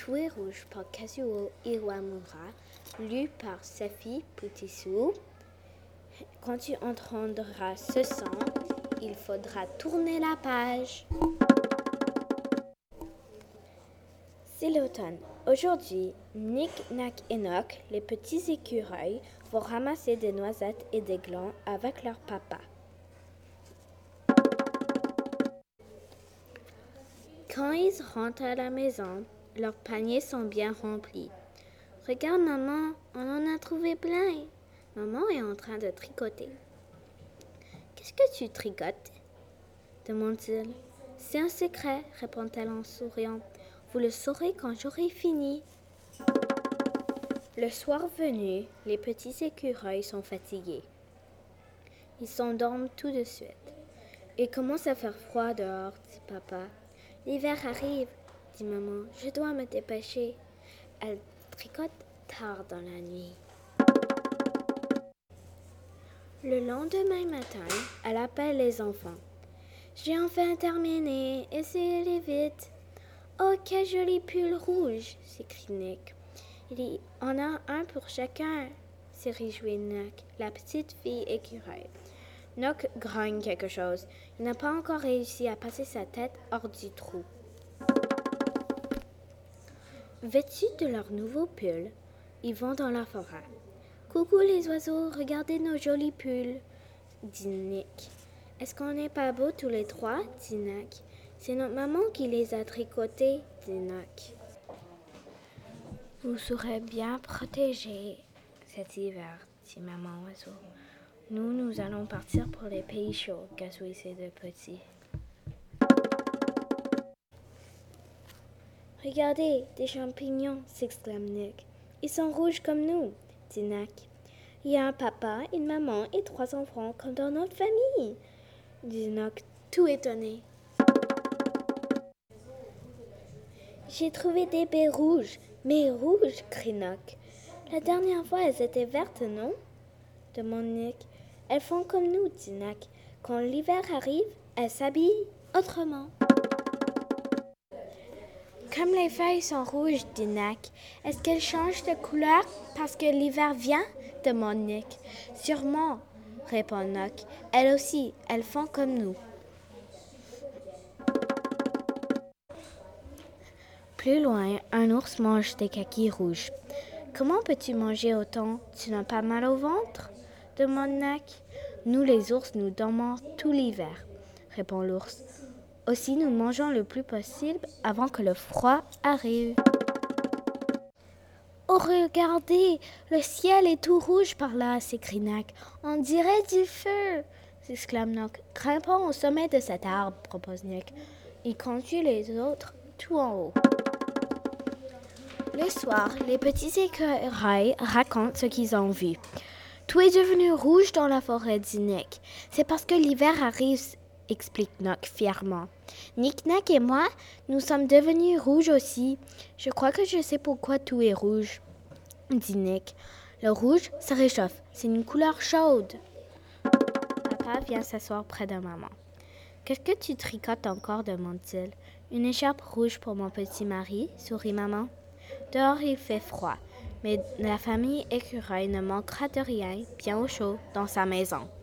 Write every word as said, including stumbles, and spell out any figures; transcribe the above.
Tout est rouge par Kazuo Iwamura, lu par Safi Poutissou. Quand tu entendras ce son, il faudra tourner la page. C'est l'automne. Aujourd'hui, Nick, Nack et Nock, les petits écureuils, vont ramasser des noisettes et des glands avec leur papa. Quand ils rentrent à la maison, leurs paniers sont bien remplis. « Regarde maman, on en a trouvé plein. » Maman est en train de tricoter. « Qu'est-ce que tu tricotes ?» demande-t-il. « C'est un secret, répond-elle en souriant. Vous le saurez quand j'aurai fini. » Le soir venu, les petits écureuils sont fatigués. Ils s'endorment tout de suite. Il commence à faire froid dehors, dit papa. L'hiver arrive, dit maman. Je dois me dépêcher. Elle tricote tard dans la nuit. Le lendemain matin, elle appelle les enfants. J'ai enfin terminé, essayez-les vite. Oh, quel joli pull rouge, s'écrie Nick. Il y en a un pour chacun, s'est réjoui Nock, la petite fille écureuil. Nock grogne quelque chose. Il n'a pas encore réussi à passer sa tête hors du trou. Vêtus de leur nouveau pull, ils vont dans la forêt. Coucou les oiseaux, regardez nos jolis pulls, dit Nick. Est-ce qu'on n'est pas beaux tous les trois, dit Nock. C'est notre maman qui les a tricotés, dit Nock. Vous serez bien protégés cet hiver, dit maman oiseau. Nous, nous allons partir pour les pays chauds, gazouillent ces deux petits. Regardez, des champignons, s'exclame Nick. Ils sont rouges comme nous, dit Nock. Il y a un papa, une maman et trois enfants comme dans notre famille, dit Nock, tout étonné. J'ai trouvé des baies rouges, mais rouges, crie Nock. La dernière fois, elles étaient vertes, non? Demande Nick. Elles font comme nous, dit Nock. Quand l'hiver arrive, elles s'habillent autrement. Comme les feuilles sont rouges, dit Nock, est-ce qu'elles changent de couleur parce que l'hiver vient? Demande Nick. Sûrement, répond Nock. Elles aussi, elles font comme nous. Plus loin, un ours mange des kakis rouges. Comment peux-tu manger autant? Tu n'as pas mal au ventre? Demande Nock. Nous, les ours, nous dormons tout l'hiver, répond l'ours. Aussi, nous mangeons le plus possible avant que le froid arrive. Oh, regardez, le ciel est tout rouge par là, s'écrie Nock. On dirait du feu, s'exclame Nock. Grimpons au sommet de cet arbre, propose Nick. Il conduit les autres tout en haut. Le soir, les petits écureuils racontent ce qu'ils ont vu. Tout est devenu rouge dans la forêt, dit Nick. C'est parce que l'hiver arrive, explique Nock fièrement. Nick, Nack et moi, nous sommes devenus rouges aussi. Je crois que je sais pourquoi tout est rouge, dit Nick. Le rouge, ça réchauffe. C'est une couleur chaude. Papa vient s'asseoir près de maman. Qu'est-ce que tu tricotes encore, demande-t-il. Une écharpe rouge pour mon petit mari, sourit maman. Dehors, il fait froid, mais la famille écureuil ne manquera de rien, bien au chaud, dans sa maison.